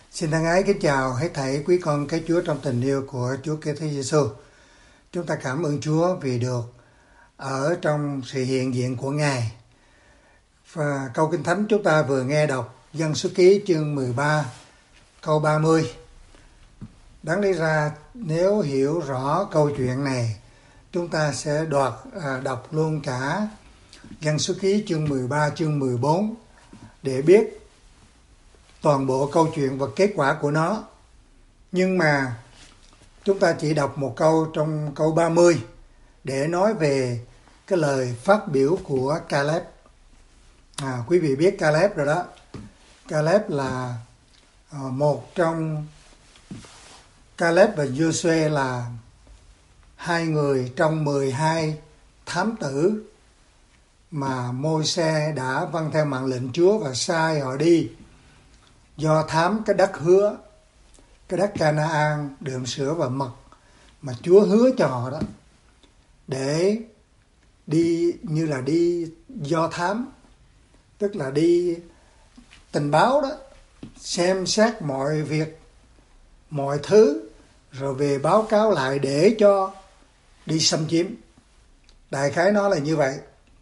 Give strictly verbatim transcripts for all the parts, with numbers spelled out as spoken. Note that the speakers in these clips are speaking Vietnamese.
Xin thân ái kính chào hết thảy quý con cái Chúa trong tình yêu của Chúa Kitô Giêsu. Chúng ta cảm ơn Chúa vì được ở trong sự hiện diện của Ngài. Và câu Kinh Thánh chúng ta vừa nghe đọc Dân Số Ký chương mười ba câu ba mươi. Đáng lý ra nếu hiểu rõ câu chuyện này, chúng ta sẽ đoạt à, đọc luôn cả Dân Số Ký chương mười ba chương mười bốn để biết toàn bộ câu chuyện và kết quả của nó. Nhưng mà chúng ta chỉ đọc một câu trong câu ba mươi để nói về cái lời phát biểu của Caleb. À, quý vị biết Caleb rồi đó. Caleb là uh, một trong Caleb và Joshua là hai người trong mười hai thám tử mà Môi-se đã vâng theo mạng lệnh Chúa và sai họ đi do thám cái đất hứa, cái đất Ca-na-an đượm sữa và mật mà Chúa hứa cho họ đó, để đi như là đi do thám, tức là đi tình báo đó, xem xét mọi việc, mọi thứ, rồi về báo cáo lại để cho đi xâm chiếm. Đại khái nó là như vậy.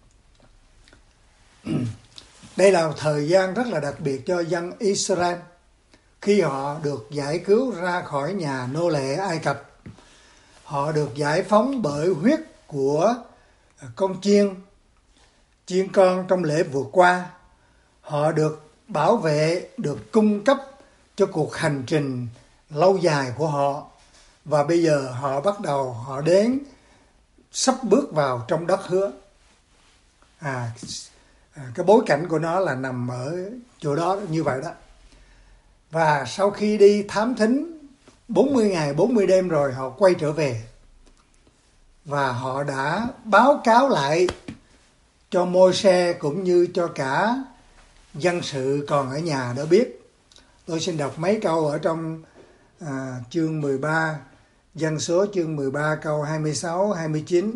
Đây là một thời gian rất là đặc biệt cho dân Israel khi họ được giải cứu ra khỏi nhà nô lệ Ai Cập. Họ được giải phóng bởi huyết của con chiên, chiên con trong lễ vượt qua. Họ được bảo vệ, được cung cấp cho cuộc hành trình lâu dài của họ. Và bây giờ họ bắt đầu, họ đến sắp bước vào trong đất hứa. À, cái bối cảnh của nó là nằm ở chỗ đó như vậy đó. Và sau khi đi thám thính bốn mươi ngày bốn mươi đêm rồi, họ quay trở về. Và họ đã báo cáo lại cho Môi-se cũng như cho cả dân sự còn ở nhà đã biết. Tôi xin đọc mấy câu ở trong à, chương mười ba, Dân số chương mười ba câu hai mươi sáu hai mươi chín.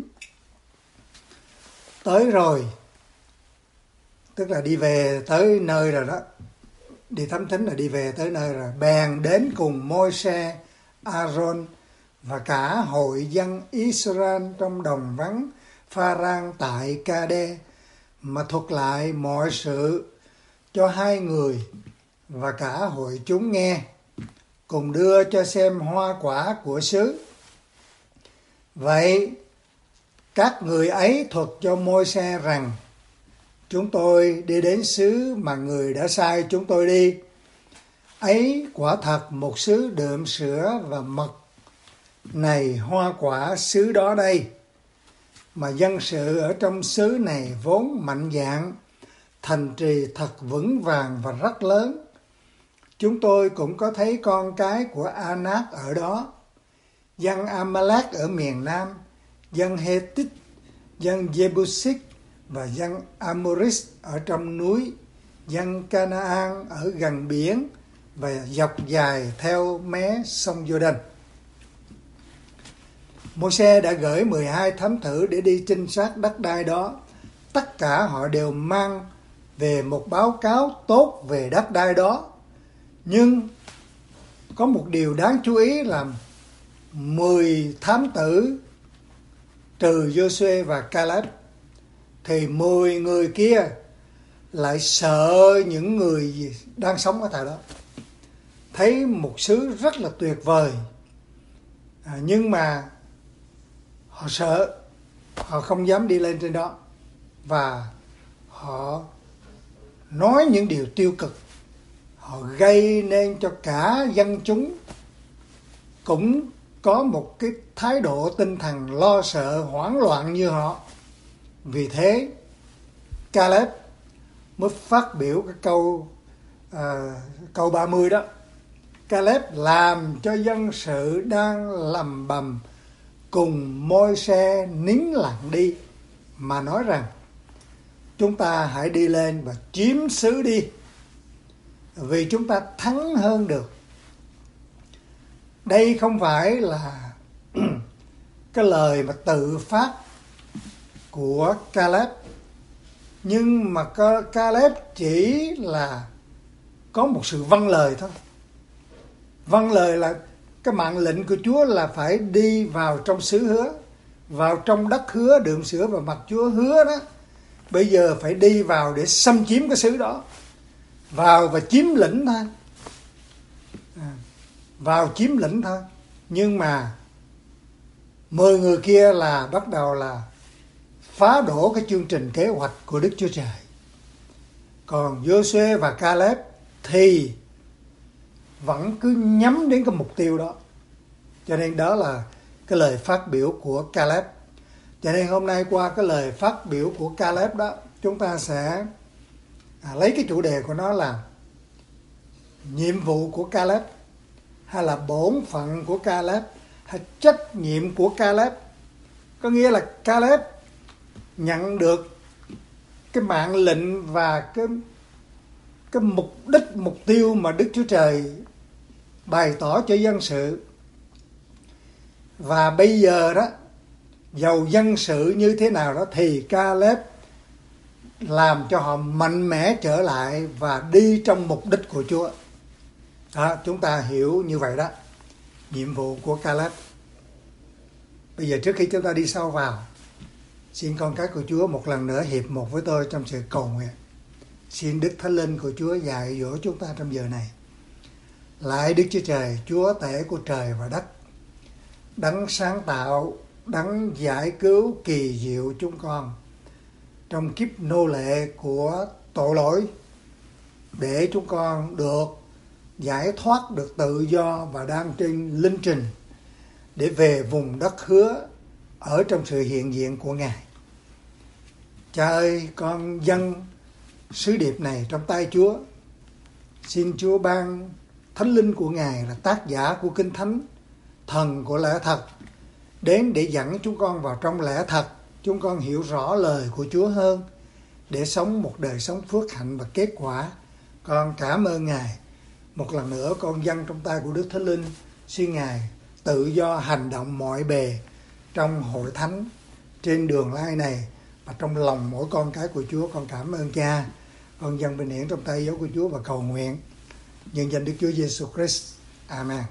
Tới rồi, tức là đi về tới nơi rồi đó. Đi thám thính là đi về tới nơi rồi. Bèn đến cùng Môi-se, A-rôn và cả hội dân Israel trong đồng vắng Pha-rang tại Ca-đê, mà thuật lại mọi sự cho hai người và cả hội chúng nghe, cùng đưa cho xem hoa quả của xứ. Vậy các người ấy thuật cho Môi-se rằng: chúng tôi đi đến xứ mà người đã sai chúng tôi đi. Ấy quả thật một xứ đượm sữa và mật, này hoa quả xứ đó đây. Mà dân sự ở trong xứ này vốn mạnh dạn, thành trì thật vững vàng và rất lớn. Chúng tôi cũng có thấy con cái của Anak ở đó, dân Amalek ở miền Nam, dân Hethit, dân Jebusik và dân Amoris ở trong núi, dân Canaan ở gần biển và dọc dài theo mé sông Giô-đanh. Môi-se đã gửi mười hai thám tử để đi trinh sát đất đai đó. Tất cả họ đều mang về một báo cáo tốt về đất đai đó. Nhưng có một điều đáng chú ý là mười thám tử trừ Joshua và Caleb thì mười người kia lại sợ những người đang sống ở tại đó. Thấy một xứ rất là tuyệt vời, à, nhưng mà họ sợ, họ không dám đi lên trên đó. Và họ nói những điều tiêu cực, họ gây nên cho cả dân chúng cũng có một cái thái độ tinh thần lo sợ, hoảng loạn như họ. Vì thế Caleb mới phát biểu cái câu à, câu ba mươi đó. Caleb làm cho dân sự đang lầm bầm cùng Môi-se nín lặng đi, mà nói rằng: chúng ta hãy đi lên và chiếm xứ đi, vì chúng ta thắng hơn được. Đây không phải là cái lời mà tự phát của Caleb, nhưng mà Caleb chỉ là có một sự vâng lời thôi. Vâng lời là cái mạng lệnh của Chúa là phải đi vào trong xứ hứa, vào trong đất hứa đượm sữa và mặt Chúa hứa đó. Bây giờ phải đi vào để xâm chiếm cái xứ đó, vào và chiếm lĩnh thôi, à, vào chiếm lĩnh thôi. Nhưng mà mười người kia là bắt đầu là phá đổ cái chương trình kế hoạch của Đức Chúa Trời. Còn Giô-suê và Ca-lép thì vẫn cứ nhắm đến cái mục tiêu đó. Cho nên đó là cái lời phát biểu của Ca-lép. Cho nên hôm nay qua cái lời phát biểu của Ca-lép đó, chúng ta sẽ à, lấy cái chủ đề của nó là nhiệm vụ của Ca-lép, hay là bổn phận của Ca-lép, hay trách nhiệm của Ca-lép. Có nghĩa là Ca-lép nhận được cái mạng lệnh và cái cái mục đích, mục tiêu mà Đức Chúa Trời bày tỏ cho dân sự. Và bây giờ đó, dầu dân sự như thế nào đó thì Ca-lép làm cho họ mạnh mẽ trở lại và đi trong mục đích của Chúa. Đó, chúng ta hiểu như vậy đó, nhiệm vụ của Ca-lép. Bây giờ trước khi chúng ta đi sâu vào, xin con cái của Chúa một lần nữa hiệp một với tôi trong sự cầu nguyện. Xin Đức Thánh Linh của Chúa dạy dỗ chúng ta trong giờ này. Lạy Đức Chúa Trời, Chúa tể của trời và đất, đấng sáng tạo, đấng giải cứu kỳ diệu chúng con trong kiếp nô lệ của tội lỗi, để chúng con được giải thoát, được tự do và đang trên linh trình để về vùng đất hứa ở trong sự hiện diện của Ngài. Cha ơi, con dâng sứ điệp này trong tay Chúa. Xin Chúa ban Thánh Linh của Ngài là tác giả của Kinh Thánh, thần của lẽ thật, đến để dẫn chúng con vào trong lẽ thật. Chúng con hiểu rõ lời của Chúa hơn để sống một đời sống phước hạnh và kết quả. Con cảm ơn Ngài. Một lần nữa con dâng trong tay của Đức Thánh Linh. Xin Ngài tự do hành động mọi bề trong hội thánh, trên đường lai này và trong lòng mỗi con cái của Chúa. Con cảm ơn Cha. Con dâng bình hiển trong tay dấu của Chúa và cầu nguyện nhân danh Đức Chúa Giêsu Christ. Amen.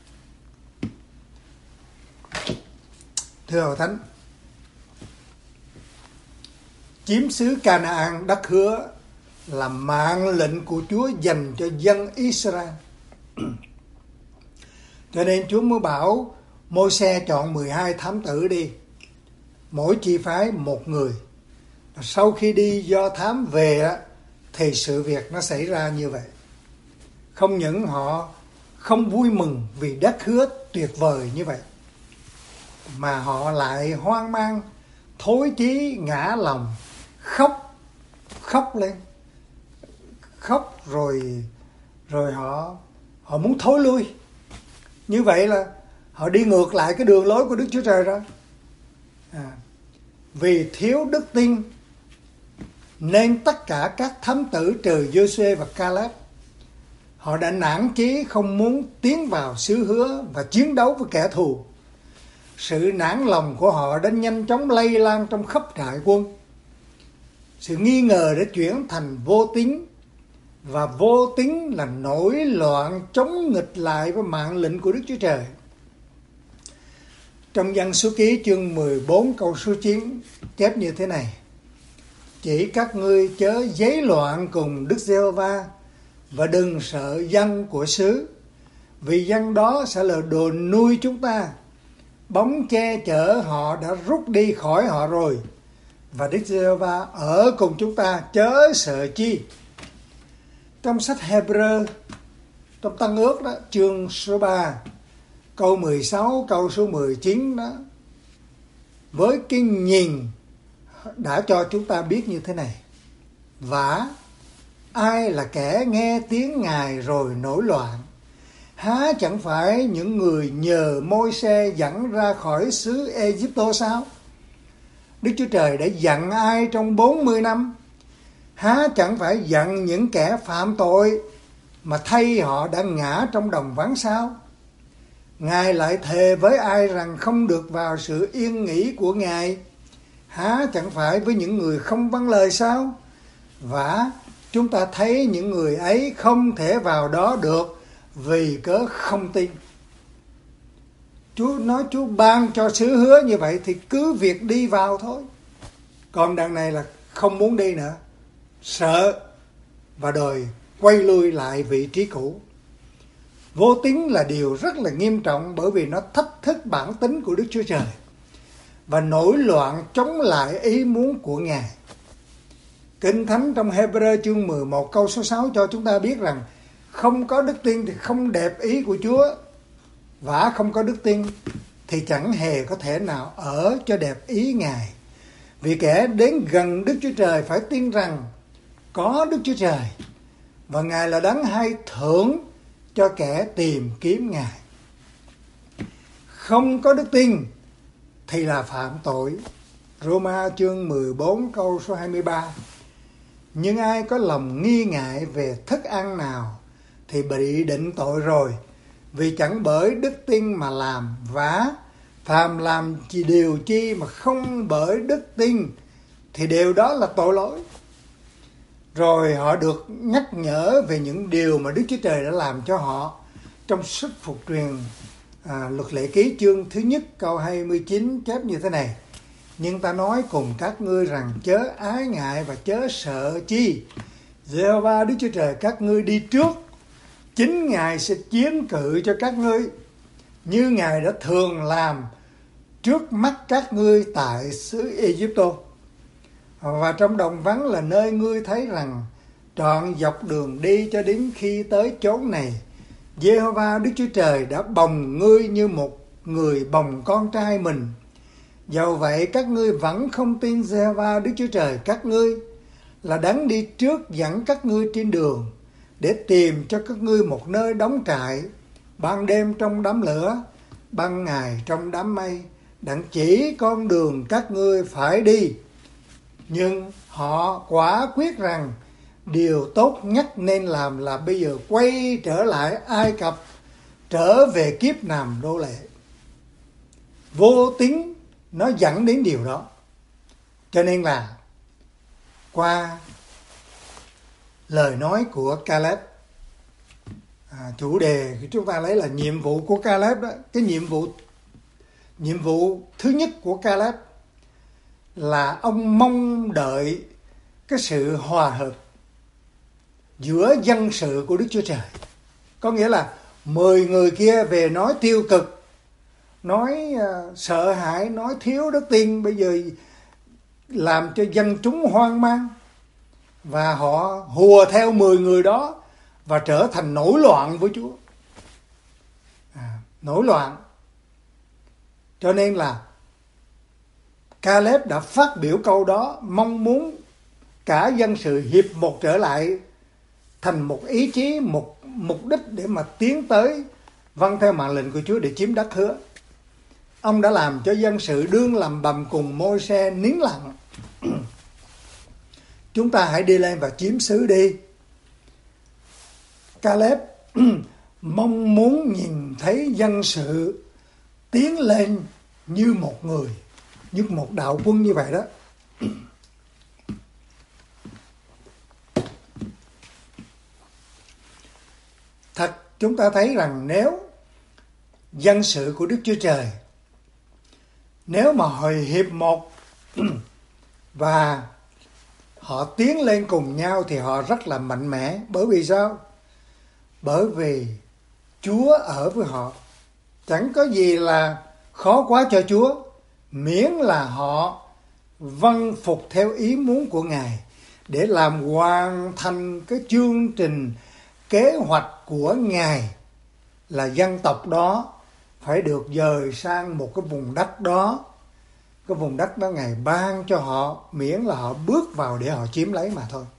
Thưa hội thánh, chiếm xứ Ca-na-an, đất hứa, là mạng lệnh của Chúa dành cho dân Israel. Cho nên Chúa mới bảo Môi-se chọn mười hai thám tử đi, mỗi chi phái một người. Sau khi đi do thám về thì sự việc nó xảy ra như vậy. Không những họ không vui mừng vì đất hứa tuyệt vời như vậy, mà họ lại hoang mang, thối chí, ngã lòng, khóc, khóc lên, khóc rồi rồi họ họ muốn thối lui. Như vậy là họ đi ngược lại cái đường lối của Đức Chúa Trời đó. À, vì thiếu đức tin nên tất cả các thám tử trừ Giô-suê và Ca-lép, họ đã nản chí không muốn tiến vào xứ hứa và chiến đấu với kẻ thù. Sự nản lòng của họ đã nhanh chóng lây lan trong khắp trại quân. Sự nghi ngờ đã chuyển thành vô tín, và vô tín là nổi loạn chống nghịch lại với mạng lệnh của Đức Chúa Trời. Trong Dân Số Ký chương mười bốn câu số chín chép như thế này: chỉ các ngươi chớ giấy loạn cùng Đức Giê-hô-va, và đừng sợ dân của xứ, vì dân đó sẽ là đồ nuôi chúng ta. Bóng che chở họ đã rút đi khỏi họ rồi, và Đức Giê-hô-va ở cùng chúng ta, chớ sợ chi. Trong sách Hebrew, trong Tân Ước đó, chương số ba, câu mười sáu, câu số mười chín đó, với cái nhìn đã cho chúng ta biết như thế này: vả, ai là kẻ nghe tiếng Ngài rồi nổi loạn? Há chẳng phải những người nhờ Môi-se dẫn ra khỏi xứ Ê-díp-tô sao? Đức Chúa Trời đã giận ai trong bốn mươi năm? Há chẳng phải giận những kẻ phạm tội mà thay họ đã ngã trong đồng vắng sao? Ngài lại thề với ai rằng không được vào sự yên nghỉ của Ngài? Há chẳng phải với những người không vâng lời sao? Vả, chúng ta thấy những người ấy không thể vào đó được, vì cớ không tin. Chúa nói Chúa ban cho sứ hứa như vậy thì cứ việc đi vào thôi. Còn đằng này là không muốn đi nữa, sợ và đòi quay lui lại vị trí cũ. Vô tín là điều rất là nghiêm trọng, bởi vì nó thách thức bản tính của Đức Chúa Trời và nổi loạn chống lại ý muốn của Ngài. Kinh Thánh trong Hebrew chương mười một câu số sáu cho chúng ta biết rằng không có đức tin thì không đẹp ý của Chúa, và không có đức tin thì chẳng hề có thể nào ở cho đẹp ý Ngài. Vì kẻ đến gần Đức Chúa Trời phải tin rằng có Đức Chúa Trời, và Ngài là đấng hay thưởng cho kẻ tìm kiếm Ngài. Không có đức tin thì là phạm tội. Roma chương mười bốn câu số hai mươi ba. Nhưng ai có lòng nghi ngại về thức ăn nào thì bị định tội rồi, vì chẳng bởi đức tin mà làm, và phàm làm chỉ điều chi mà không bởi đức tin thì điều đó là tội lỗi. Rồi họ được nhắc nhở về những điều mà Đức Chúa Trời đã làm cho họ trong sách Phục truyền à, Luật Lệ Ký chương thứ nhất câu hai mươi chín chép như thế này: nhưng ta nói cùng các ngươi rằng chớ ái ngại và chớ sợ chi. Giê-hô-va Đức Chúa Trời các ngươi đi trước, chính Ngài sẽ chiến cự cho các ngươi, như Ngài đã thường làm trước mắt các ngươi tại xứ Ê-díp-tô. Và trong đồng vắng là nơi ngươi thấy rằng trọn dọc đường đi cho đến khi tới chốn này, Giê-hô-va Đức Chúa Trời đã bồng ngươi như một người bồng con trai mình. Dầu vậy các ngươi vẫn không tin Giê-hô-va Đức Chúa Trời các ngươi là đấng đi trước dẫn các ngươi trên đường, để tìm cho các ngươi một nơi đóng trại, ban đêm trong đám lửa, ban ngày trong đám mây, đặng chỉ con đường các ngươi phải đi. Nhưng họ quả quyết rằng điều tốt nhất nên làm là bây giờ quay trở lại Ai Cập, trở về kiếp làm nô lệ. Vô tín nó dẫn đến điều đó. Cho nên là qua lời nói của Caleb, à, chủ đề chúng ta lấy là nhiệm vụ của Caleb đó. Cái nhiệm vụ nhiệm vụ thứ nhất của Caleb là ông mong đợi cái sự hòa hợp giữa dân sự của Đức Chúa Trời. Có nghĩa là mười người kia về nói tiêu cực, nói uh, sợ hãi, nói thiếu đức tin, bây giờ làm cho dân chúng hoang mang, và họ hùa theo mười người đó và trở thành nổi loạn với Chúa. À, nổi loạn. Cho nên là Caleb đã phát biểu câu đó, mong muốn cả dân sự hiệp một trở lại thành một ý chí, một mục đích để mà tiến tới vâng theo mạng lệnh của Chúa để chiếm đất hứa. Ông đã làm cho dân sự đương làm bầm cùng Môi-se nín lặng. Chúng ta hãy đi lên và chiếm xứ đi. Caleb mong muốn nhìn thấy dân sự tiến lên như một người, như một đạo quân như vậy đó. Thật, chúng ta thấy rằng nếu dân sự của Đức Chúa Trời, nếu mà hội hiệp một và họ tiến lên cùng nhau thì họ rất là mạnh mẽ. Bởi vì sao? Bởi vì Chúa ở với họ. Chẳng có gì là khó quá cho Chúa, miễn là họ vâng phục theo ý muốn của Ngài để làm hoàn thành cái chương trình kế hoạch của Ngài, là dân tộc đó phải được dời sang một cái vùng đất đó. Cái vùng đất đó Ngài ban cho họ, miễn là họ bước vào để họ chiếm lấy mà thôi.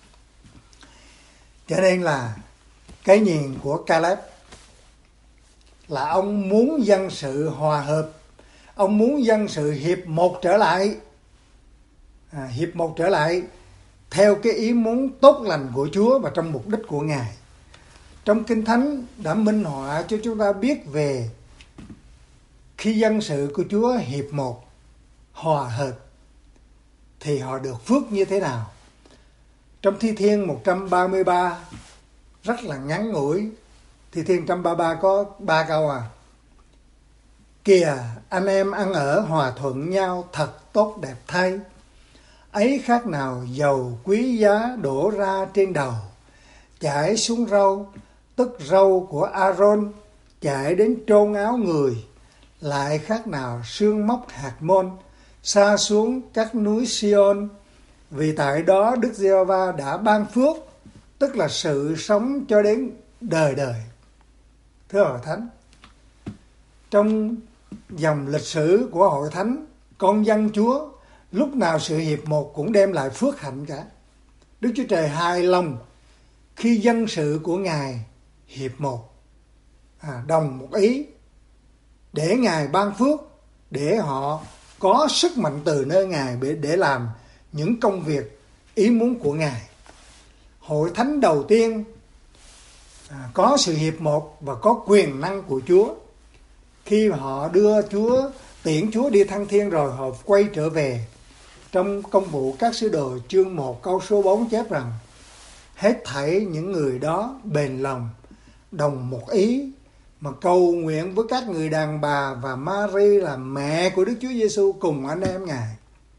Cho nên là cái nhìn của Caleb là ông muốn dân sự hòa hợp, ông muốn dân sự hiệp một trở lại, à, hiệp một trở lại theo cái ý muốn tốt lành của Chúa và trong mục đích của Ngài. Trong Kinh Thánh đã minh họa cho chúng ta biết về khi dân sự của Chúa hiệp một, hòa hợp thì họ được phước như thế nào. Trong Thi Thiên một trăm ba mươi ba rất là ngắn ngủi, Thi Thiên một trăm ba mươi ba có ba câu à. Kìa anh em ăn ở hòa thuận nhau thật tốt đẹp thay. Ấy khác nào dầu quý giá đổ ra trên đầu, chảy xuống râu, tức râu của Aaron, chảy đến trôn áo người. Lại khác nào sương móc hạt môn, sa xuống các núi Sion. Vì tại đó Đức Giê-hô-va đã ban phước, tức là sự sống cho đến đời đời. Thưa Hội Thánh, trong dòng lịch sử của Hội Thánh, con dân Chúa lúc nào sự hiệp một cũng đem lại phước hạnh cả. Đức Chúa Trời hài lòng khi dân sự của Ngài hiệp một, à, đồng một ý, để Ngài ban phước, để họ có sức mạnh từ nơi Ngài để, để làm những công việc ý muốn của Ngài. Hội Thánh đầu tiên à, có sự hiệp một và có quyền năng của Chúa. Khi họ đưa Chúa, tiễn Chúa đi thăng thiên rồi, họ quay trở về. Trong Công vụ các sứ đồ chương một câu số bốn chép rằng: hết thảy những người đó bền lòng, đồng một ý, mà cầu nguyện với các người đàn bà và Mary là mẹ của Đức Chúa Giêsu cùng anh em Ngài.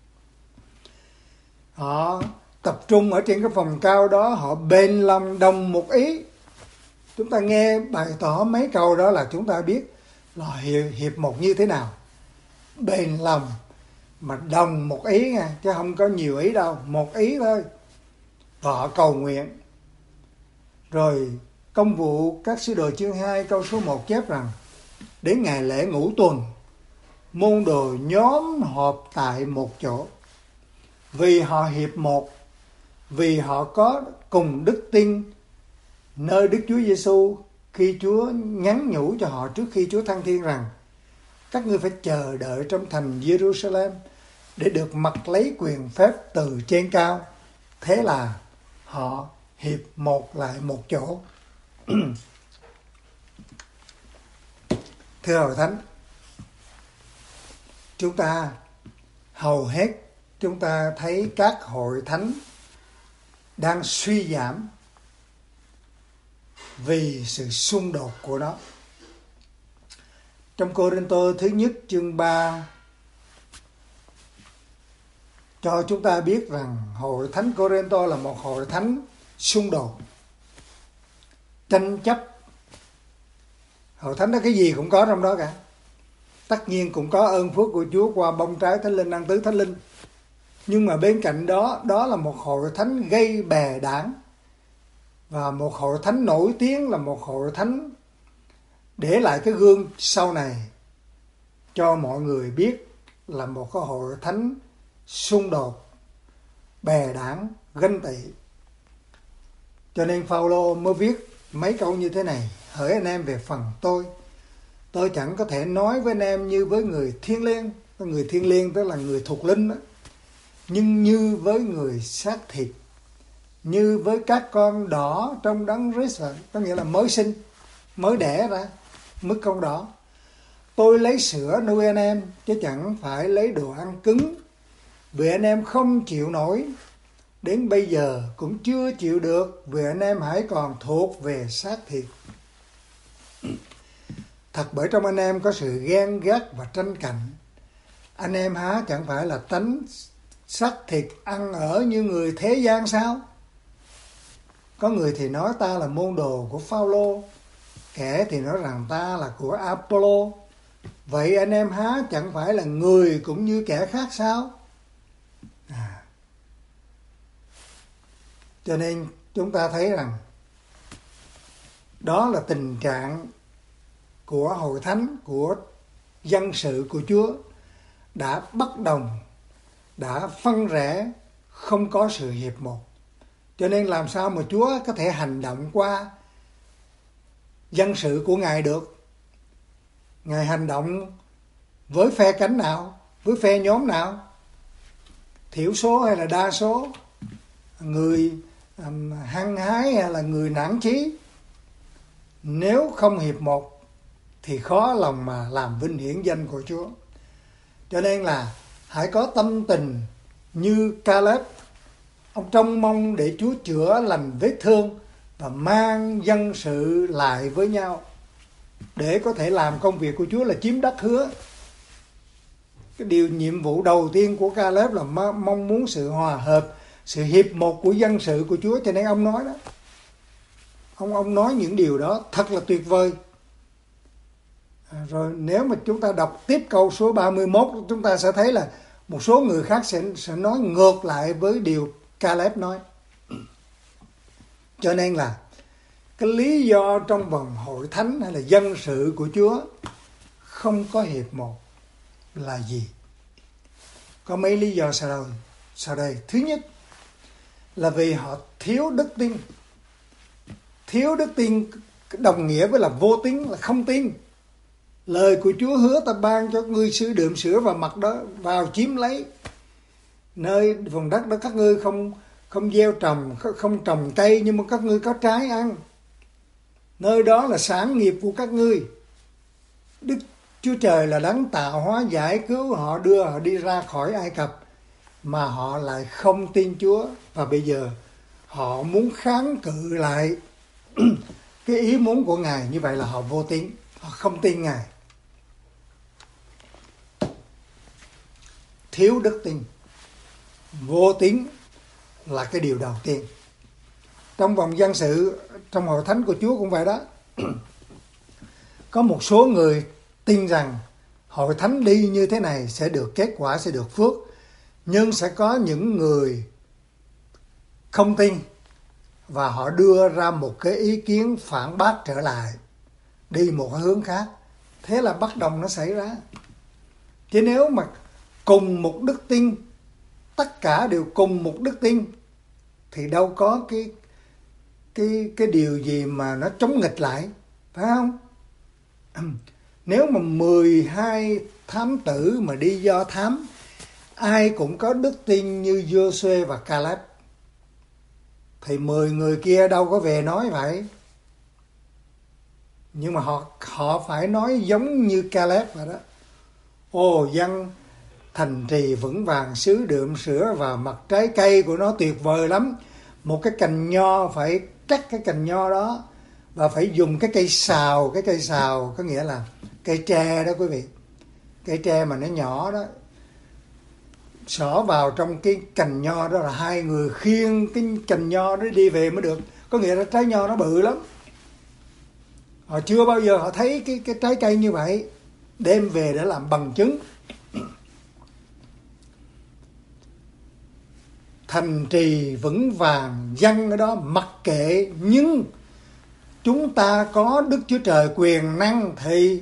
Họ tập trung ở trên cái phòng cao đó, họ bền lòng đồng một ý. Chúng ta nghe bày tỏ mấy câu đó là chúng ta biết là hiệp một như thế nào. Bền lòng mà đồng một ý nha, chứ không có nhiều ý đâu, một ý thôi. Và họ cầu nguyện. Rồi Công vụ các sứ đồ chương hai câu số một chép rằng: đến ngày lễ ngũ tuần, môn đồ nhóm họp tại một chỗ, vì họ hiệp một, vì họ có cùng đức tin nơi Đức Chúa Giêsu, khi Chúa nhắn nhủ cho họ trước khi Chúa thăng thiên rằng: các ngươi phải chờ đợi trong thành Jerusalem để được mặc lấy quyền phép từ trên cao. Thế là họ hiệp một lại một chỗ. Thưa Hội Thánh, chúng ta hầu hết chúng ta thấy các hội thánh đang suy giảm vì sự xung đột của nó. Trong Cô-rinh-tô thứ nhất chương ba cho chúng ta biết rằng hội thánh Cô-rinh-tô là một hội thánh xung đột, tranh chấp. Hội thánh đó cái gì cũng có trong đó cả. Tất nhiên cũng có ơn phước của Chúa qua bông trái Thánh Linh, ăn tứ Thánh Linh. Nhưng mà bên cạnh đó, đó là một hội thánh gây bè đảng. Và một hội thánh nổi tiếng là một hội thánh để lại cái gương sau này cho mọi người biết là một cái hội thánh xung đột, bè đảng, ganh tị. Cho nên Phao-lô mới viết mấy câu như thế này: hỡi anh em, về phần tôi, tôi chẳng có thể nói với anh em như với người thiên liêng. Người thiên liêng tức là người thuộc linh đó. Nhưng như với người xác thịt, như với các con đỏ trong đấng Christ, có nghĩa là mới sinh, mới đẻ ra, mức con đỏ. Tôi lấy sữa nuôi anh em, chứ chẳng phải lấy đồ ăn cứng, vì anh em không chịu nổi, đến bây giờ cũng chưa chịu được, vì anh em hãy còn thuộc về xác thịt. Thật bởi trong anh em có sự ghen ghét và tranh cạnh. Anh em há chẳng phải là tánh xác thịt ăn ở như người thế gian sao? Có người thì nói ta là môn đồ của Phao-lô, kẻ thì nói rằng ta là của Apollo. Vậy anh em há chẳng phải là người cũng như kẻ khác sao? À. Cho nên chúng ta thấy rằng đó là tình trạng của hội thánh, của dân sự của Chúa đã bất đồng, đã phân rẽ, không có sự hiệp một. Cho nên làm sao mà Chúa có thể hành động qua dân sự của Ngài được? Ngài hành động với phe cánh nào, với phe nhóm nào? Thiểu số hay là đa số? Người um, hăng hái hay là người nản chí? Nếu không hiệp một thì khó lòng mà làm vinh hiển danh của Chúa. Cho nên là hãy có tâm tình như Caleb. Ông trông mong để Chúa chữa lành vết thương và mang dân sự lại với nhau để có thể làm công việc của Chúa là chiếm đất hứa. Cái điều nhiệm vụ đầu tiên của Caleb là mong muốn sự hòa hợp, sự hiệp một của dân sự của Chúa, cho nên ông nói đó. Ông ông nói những điều đó thật là tuyệt vời. À, rồi nếu mà chúng ta đọc tiếp câu số ba mươi mốt, chúng ta sẽ thấy là một số người khác sẽ, sẽ nói ngược lại với điều Caleb nói. Cho nên là cái lý do trong vòng hội thánh hay là dân sự của Chúa không có hiệp một là gì? Có mấy lý do sau đây. Sau đây, thứ nhất là vì họ thiếu đức tin. Thiếu đức tin đồng nghĩa với là vô tín, là không tin. Lời của Chúa hứa ta ban cho ngươi sữa đượm sữa và mặt đó, vào chiếm lấy. Nơi vùng đất đó các ngươi không không gieo trồng, không trồng cây, nhưng mà các ngươi có trái ăn. Nơi đó là sản nghiệp của các ngươi. Đức Chúa Trời là đấng tạo hóa giải cứu họ, đưa họ đi ra khỏi Ai Cập, mà họ lại không tin Chúa. Và bây giờ họ muốn kháng cự lại cái ý muốn của Ngài, như vậy là họ vô tín, họ không tin Ngài. Thiếu đức tin, vô tín là cái điều đầu tiên. Trong vòng dân sự, trong hội thánh của Chúa cũng vậy đó. Có một số người tin rằng hội thánh đi như thế này sẽ được kết quả, sẽ được phước. Nhưng sẽ có những người không tin và họ đưa ra một cái ý kiến phản bác trở lại, đi một hướng khác. Thế là bất đồng nó xảy ra. Chứ nếu mà cùng một đức tin, tất cả đều cùng một đức tin, thì đâu có cái cái cái điều gì mà nó chống nghịch lại, phải không? Nếu mà mười hai thám tử mà đi do thám, ai cũng có đức tin như Giô-suê và Caleb, thì mười người kia đâu có về nói vậy. Nhưng mà họ họ phải nói giống như Caleb vậy đó. Ồ, dân thành trì vững vàng, xứ đượm sữa và mặt trái cây của nó tuyệt vời lắm. Một cái cành nho phải cắt cái cành nho đó và phải dùng cái cây sào. Cái cây sào có nghĩa là cây tre đó quý vị. Cây tre mà nó nhỏ đó, xỏ vào trong cái cành nho đó là hai người khiêng cái cành nho đó đi về mới được. Có nghĩa là trái nho nó bự lắm. Họ chưa bao giờ họ thấy cái, cái trái cây như vậy, đem về để làm bằng chứng. Thành trì vững vàng, dân ở đó mặc kệ, nhưng chúng ta có Đức Chúa Trời quyền năng thì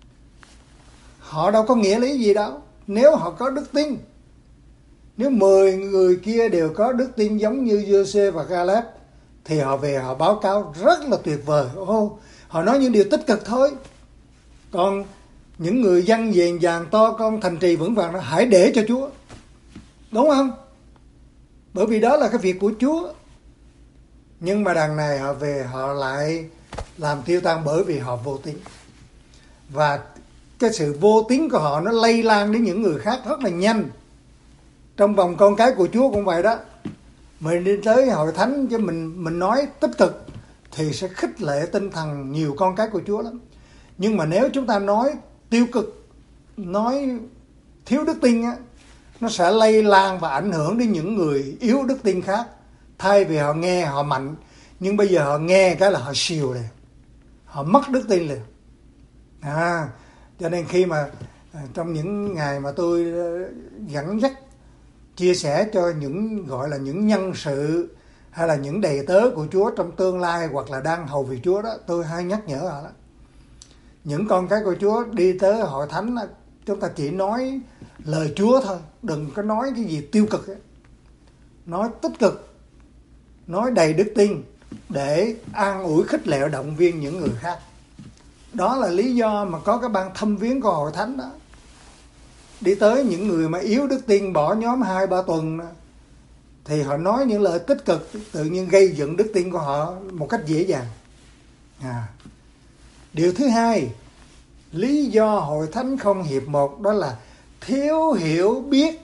họ đâu có nghĩa lý gì đâu. Nếu họ có đức tin, nếu mười người kia đều có đức tin giống như Giô-suê và Caleb, thì họ về họ báo cáo rất là tuyệt vời. Ô, họ nói những điều tích cực thôi. Còn những người dân vàng vàng to con, thành trì vững vàng đó, hãy để cho Chúa. Đúng không? Bởi vì đó là cái việc của Chúa. Nhưng mà đằng này họ về họ lại làm tiêu tan bởi vì họ vô tín. Và cái sự vô tín của họ nó lây lan đến những người khác rất là nhanh. Trong vòng con cái của Chúa cũng vậy đó. Mình đi tới hội thánh chứ mình mình nói tích cực thì sẽ khích lệ tinh thần nhiều con cái của Chúa lắm. Nhưng mà nếu chúng ta nói tiêu cực, nói thiếu đức tin á, nó sẽ lây lan và ảnh hưởng đến những người yếu đức tin khác. Thay vì họ nghe họ mạnh, nhưng bây giờ họ nghe cái là họ xìu liền, họ mất đức tin liền. À, cho nên khi mà trong những ngày mà tôi dẫn dắt chia sẻ cho những gọi là những nhân sự hay là những đầy tớ của Chúa trong tương lai hoặc là đang hầu việc Chúa đó, tôi hay nhắc nhở họ đó. Những con cái của Chúa đi tới hội thánh, chúng ta chỉ nói lời Chúa thôi, đừng có nói cái gì tiêu cực ấy. Nói tích cực, nói đầy đức tin để an ủi khích lệ động viên những người khác. Đó là lý do mà có cái ban thăm viếng của hội thánh đó. Đi tới những người mà yếu đức tin, bỏ nhóm hai ba tuần đó, thì họ nói những lời tích cực, tự nhiên gây dựng đức tin của họ một cách dễ dàng. À. Điều thứ hai, lý do hội thánh không hiệp một đó là thiếu hiểu biết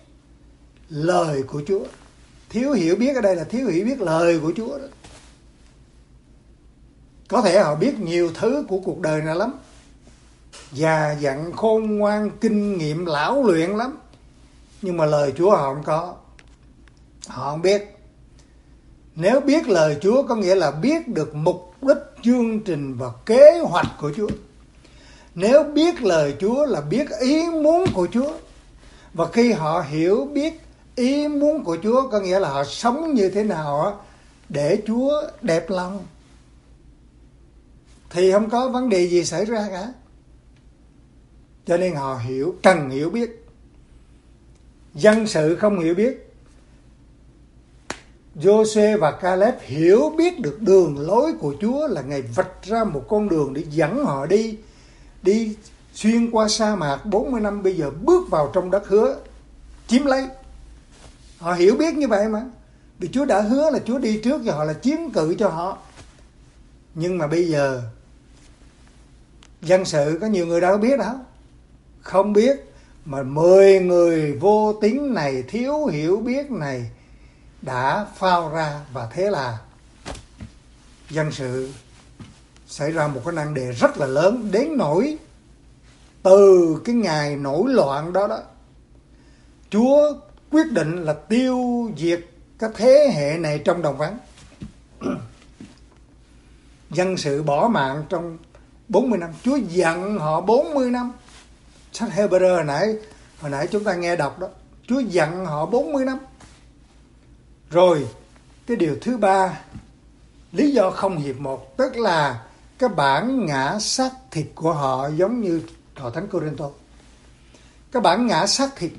lời của Chúa. Thiếu hiểu biết ở đây là thiếu hiểu biết lời của Chúa đó. Có thể họ biết nhiều thứ của cuộc đời này lắm, già dặn khôn ngoan, kinh nghiệm lão luyện lắm, nhưng mà lời Chúa họ không có. Họ không biết. Nếu biết lời Chúa có nghĩa là biết được mục đích, chương trình và kế hoạch của Chúa. Nếu biết lời Chúa là biết ý muốn của Chúa. Và khi họ hiểu biết ý muốn của Chúa có nghĩa là họ sống như thế nào để Chúa đẹp lòng, thì không có vấn đề gì xảy ra cả. Cho nên họ hiểu, cần hiểu biết. Dân sự không hiểu biết. Giô-suê và Ca-lép hiểu biết được đường lối của Chúa, là Ngài vạch ra một con đường để dẫn họ đi, đi xuyên qua sa mạc bốn mươi năm, bây giờ bước vào trong đất hứa, chiếm lấy. Họ hiểu biết như vậy mà. Vì Chúa đã hứa là Chúa đi trước cho họ, là chiếm cự cho họ. Nhưng mà bây giờ dân sự có nhiều người đâu biết đâu. Không biết. Mà mười người vô tín này, thiếu hiểu biết này đã phao ra, và thế là dân sự xảy ra một cái nan đề rất là lớn, đến nỗi từ cái ngày nổi loạn đó đó, Chúa quyết định là tiêu diệt các thế hệ này trong đồng vắng. Dân sự bỏ mạng trong bốn mươi năm. Chúa giận họ bốn mươi năm. Sách Hebrew hồi nãy, hồi nãy chúng ta nghe đọc đó. Chúa giận họ bốn mươi năm. Rồi, cái điều thứ ba, lý do không hiệp một, tức là cái bản ngã xác thịt của họ giống như Hội Thánh Cô-rinh-tô. Cái bản ngã xác thịt,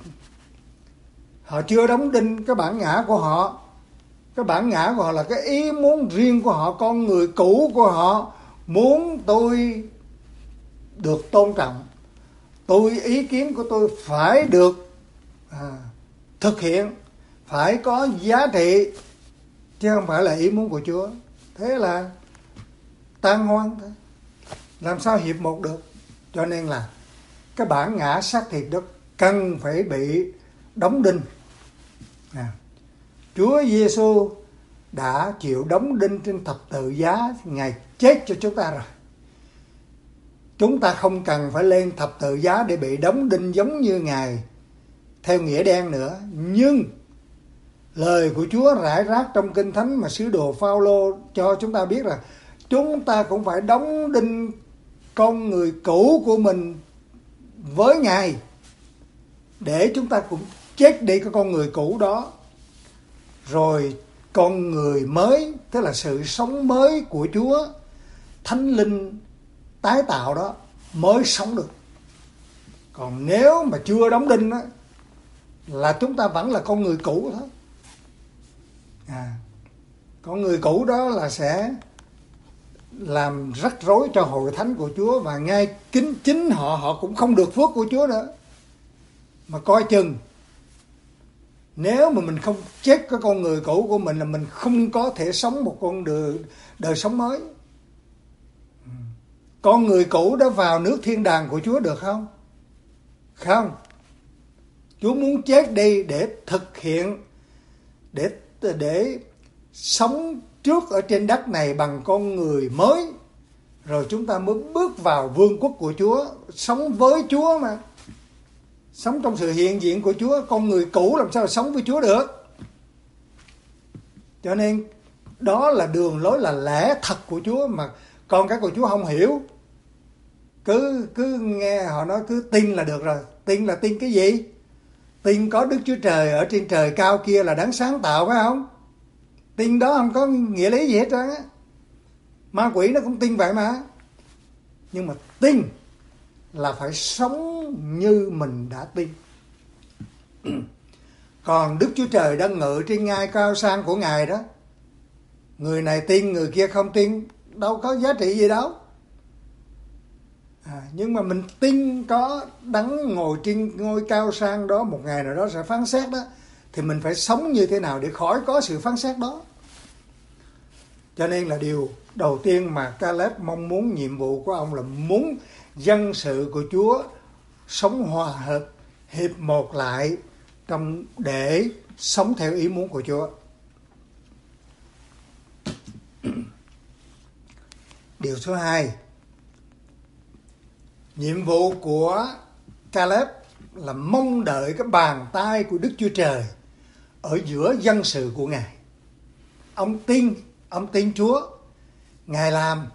họ chưa đóng đinh cái bản ngã của họ. Cái bản ngã của họ là cái ý muốn riêng của họ, con người cũ của họ muốn tôi được tôn trọng, tôi ý kiến của tôi phải được à, thực hiện, phải có giá trị, chứ không phải là ý muốn của Chúa. Thế là tan hoang thôi, làm sao hiệp một được. Cho nên là cái bản ngã xác thịt đó cần phải bị đóng đinh. à, Chúa Giêsu đã chịu đóng đinh trên thập tự giá, Ngài chết cho chúng ta rồi. Chúng ta không cần phải lên thập tự giá để bị đóng đinh giống như Ngài theo nghĩa đen nữa. Nhưng lời của Chúa rải rác trong Kinh Thánh mà sứ đồ Phao-lô cho chúng ta biết là chúng ta cũng phải đóng đinh con người cũ của mình với Ngài, để chúng ta cũng chết đi cái con người cũ đó, rồi con người mới, tức là sự sống mới của Chúa, Thánh Linh tái tạo đó mới sống được. Còn nếu mà chưa đóng đinh đó, là chúng ta vẫn là con người cũ thôi. À, con người cũ đó là sẽ làm rắc rối cho hội thánh của Chúa, và ngay chính, chính họ họ cũng không được phước của Chúa nữa. Mà coi chừng, nếu mà mình không chết cái con người cũ của mình là mình không có thể sống một con đời, đời sống mới. Con người cũ đã vào nước thiên đàng của Chúa được không? Không. Chúa muốn chết đi để thực hiện, để để sống trước ở trên đất này bằng con người mới, rồi chúng ta mới bước vào vương quốc của Chúa, sống với Chúa mà. Sống trong sự hiện diện của Chúa, con người cũ làm sao sống với Chúa được. Cho nên đó là đường lối, là lẽ thật của Chúa mà con cái của Chúa không hiểu. Cứ cứ nghe họ nói cứ tin là được rồi. Tin là tin cái gì? Tin có Đức Chúa Trời ở trên trời cao kia là đấng sáng tạo, phải không? Tin đó không có nghĩa lý gì hết trơn á. Ma quỷ nó cũng tin vậy mà. Nhưng mà tin là phải sống như mình đã tin. Còn Đức Chúa Trời đang ngự trên ngai cao sang của Ngài đó, người này tin người kia không tin, đâu có giá trị gì đâu. À, nhưng mà mình tin có đấng ngồi trên ngôi cao sang đó, một ngày nào đó sẽ phán xét đó, thì mình phải sống như thế nào để khỏi có sự phán xét đó. Cho nên là điều đầu tiên mà Ca-lép mong muốn, nhiệm vụ của ông là muốn dân sự của Chúa sống hòa hợp, hiệp một lại trong để sống theo ý muốn của Chúa. Điều số hai, nhiệm vụ của Caleb là mong đợi cái bàn tay của Đức Chúa Trời ở giữa dân sự của Ngài. Ông tin, ông tin Chúa, Ngài làm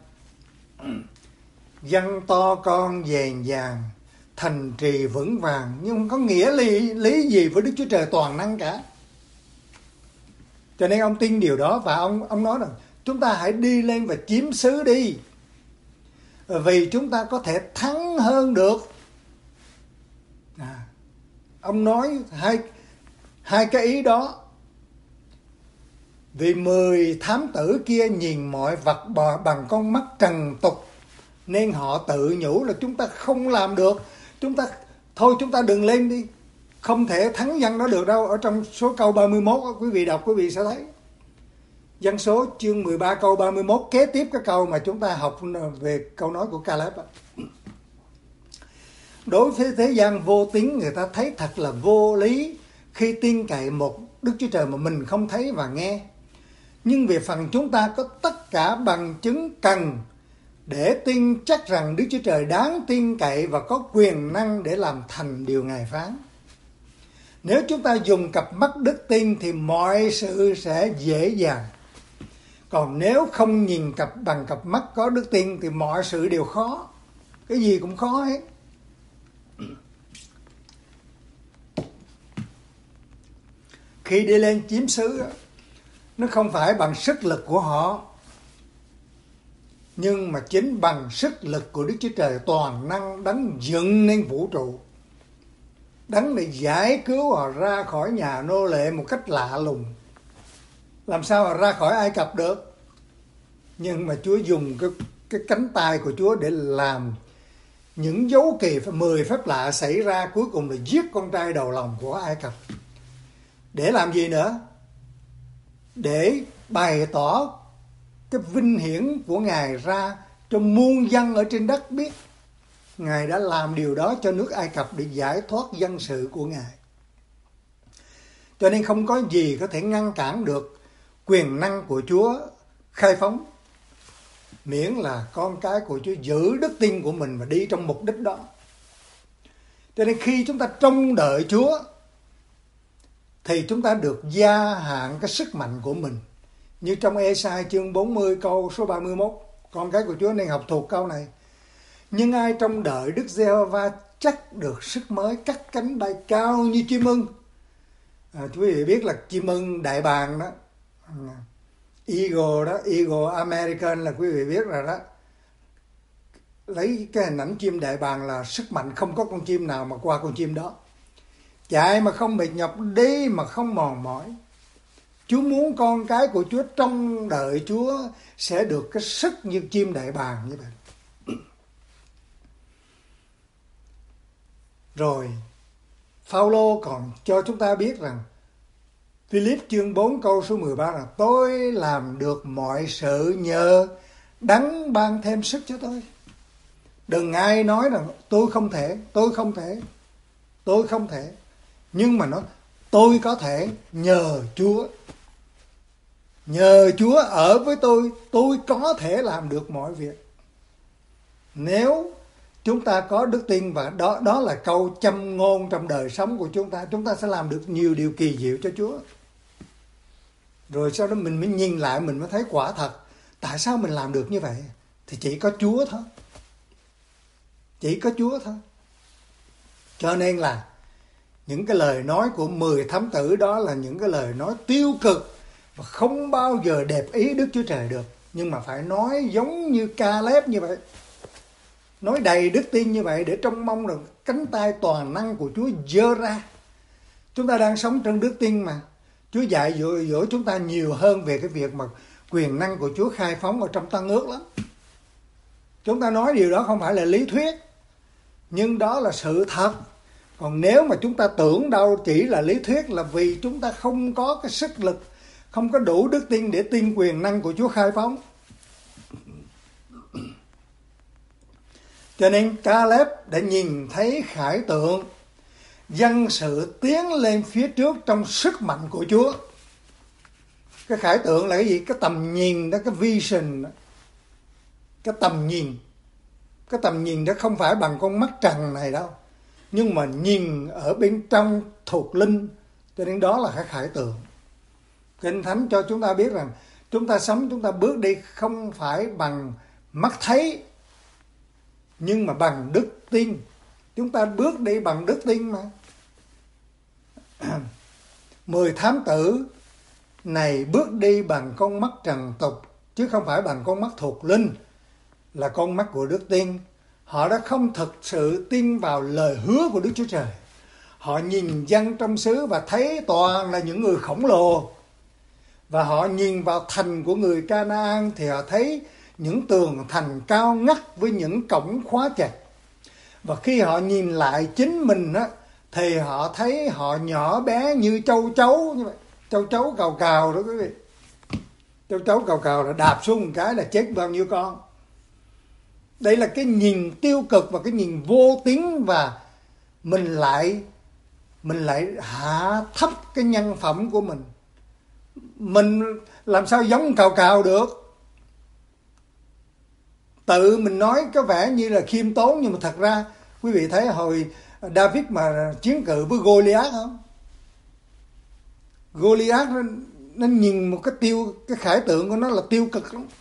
dân to con dèn dàng, thành trì vững vàng, nhưng không có nghĩa lý, lý gì với Đức Chúa Trời toàn năng cả. Cho nên ông tin điều đó, và ông ông nói rằng chúng ta hãy đi lên và chiếm xứ đi, vì chúng ta có thể thắng hơn được. À, ông nói hai hai cái ý đó. Vì mười thám tử kia nhìn mọi vật bằng con mắt trần tục, nên họ tự nhủ là chúng ta không làm được. Chúng ta thôi chúng ta đừng lên đi, không thể thắng dân nó được đâu. Ở trong số câu ba mươi mốt, quý vị đọc quý vị sẽ thấy. Dân số chương mười ba câu ba mươi mốt kế tiếp cái câu mà chúng ta học về câu nói của Caleb. Đối với thế gian vô tín, người ta thấy thật là vô lý khi tin cậy một Đức Chúa Trời mà mình không thấy và nghe. Nhưng về phần chúng ta có tất cả bằng chứng cần để tin chắc rằng Đức Chúa Trời đáng tin cậy và có quyền năng để làm thành điều Ngài phán. Nếu chúng ta dùng cặp mắt đức tin thì mọi sự sẽ dễ dàng. Còn nếu không nhìn cặp bằng cặp mắt có đức tin thì mọi sự đều khó. Cái gì cũng khó hết. Khi đi lên chiếm xứ, nó không phải bằng sức lực của họ, nhưng mà chính bằng sức lực của Đức Chúa Trời toàn năng, đấng dựng nên vũ trụ, đấng để giải cứu họ ra khỏi nhà nô lệ một cách lạ lùng. Làm sao mà ra khỏi Ai Cập được? Nhưng mà Chúa dùng cái, cái cánh tay của Chúa để làm những dấu kỳ, mười phép lạ xảy ra, cuối cùng là giết con trai đầu lòng của Ai Cập. Để làm gì nữa? Để bày tỏ cái vinh hiển của Ngài ra cho muôn dân ở trên đất biết. Ngài đã làm điều đó cho nước Ai Cập để giải thoát dân sự của Ngài. Cho nên không có gì có thể ngăn cản được quyền năng của Chúa khai phóng, miễn là con cái của Chúa giữ đức tin của mình và đi trong mục đích đó. Cho nên khi chúng ta trông đợi Chúa thì chúng ta được gia hạn cái sức mạnh của mình. Như trong Ê-sai chương bốn mươi câu số ba mươi mốt, con cái của Chúa nên học thuộc câu này. Nhưng ai trông đợi Đức Giê-hô-va chắc được sức mới, cắt cánh bay cao như chim ưng. À, quý vị biết là chim ưng đại bàng đó, Eagle đó, Eagle American là quý vị biết rồi đó. Lấy cái hình ảnh chim đại bàng là sức mạnh không có con chim nào mà qua con chim đó. Chạy mà không mệt nhọc, đi mà không mòn mỏi. Chúa muốn con cái của Chúa trông đợi Chúa sẽ được cái sức như chim đại bàng như vậy. Rồi Phao-lô còn cho chúng ta biết rằng Philip chương bốn câu số mười ba là tôi làm được mọi sự nhờ đấng ban thêm sức cho tôi. Đừng ai nói rằng tôi không thể, tôi không thể, tôi không thể. Nhưng mà nói tôi có thể nhờ Chúa. Nhờ Chúa ở với tôi, tôi có thể làm được mọi việc. Nếu chúng ta có đức tin, và đó đó là câu châm ngôn trong đời sống của chúng ta, chúng ta sẽ làm được nhiều điều kỳ diệu cho Chúa. Rồi sau đó mình mới nhìn lại, mình mới thấy quả thật. Tại sao mình làm được như vậy? Thì chỉ có Chúa thôi. Chỉ có Chúa thôi. Cho nên là những cái lời nói của mười thám tử đó là những cái lời nói tiêu cực và không bao giờ đẹp ý Đức Chúa Trời được. Nhưng mà phải nói giống như Caleb như vậy, nói đầy đức tin như vậy để trông mong rằng cánh tay toàn năng của Chúa giơ ra. Chúng ta đang sống trong đức tin mà. Chúa dạy dỗ, dỗ chúng ta nhiều hơn về cái việc mà quyền năng của Chúa khai phóng ở trong Tân Ước lắm. Chúng ta nói điều đó không phải là lý thuyết, nhưng đó là sự thật. Còn nếu mà chúng ta tưởng đâu chỉ là lý thuyết là vì chúng ta không có cái sức lực, không có đủ đức tin để tin quyền năng của Chúa khai phóng. Cho nên Caleb đã nhìn thấy khải tượng, dân sự tiến lên phía trước trong sức mạnh của Chúa. Cái khải tượng là cái gì? Cái tầm nhìn đó, cái vision đó. cái tầm nhìn. Cái tầm nhìn đó không phải bằng con mắt trần này đâu, nhưng mà nhìn ở bên trong thuộc linh, cho nên đó là cái khải tượng. Kinh Thánh cho chúng ta biết rằng chúng ta sống, chúng ta bước đi không phải bằng mắt thấy, nhưng mà bằng đức tin. Chúng ta bước đi bằng đức tin mà. Mười thám tử này bước đi bằng con mắt trần tục, chứ không phải bằng con mắt thuộc linh, là con mắt của đức tin. Họ đã không thực sự tin vào lời hứa của Đức Chúa Trời. Họ nhìn dân trong xứ và thấy toàn là những người khổng lồ. Và họ nhìn vào thành của người Ca-na-an thì họ thấy những tường thành cao ngất với những cổng khóa chặt. Và khi họ nhìn lại chính mình á, thì họ thấy họ nhỏ bé như châu chấu như vậy. Châu chấu cào cào đó quý vị. Châu chấu cào cào là đạp xuống một cái là chết bao nhiêu con. Đây là cái nhìn tiêu cực và cái nhìn vô tín, và mình lại mình lại hạ thấp cái nhân phẩm của mình. Mình làm sao giống cào cào được? Tự mình nói có vẻ như là khiêm tốn, nhưng mà thật ra quý vị thấy hồi David mà chiến cự với Goliath không? Goliath nó, nó nhìn một cái tiêu cái khải tượng của nó là tiêu cực lắm.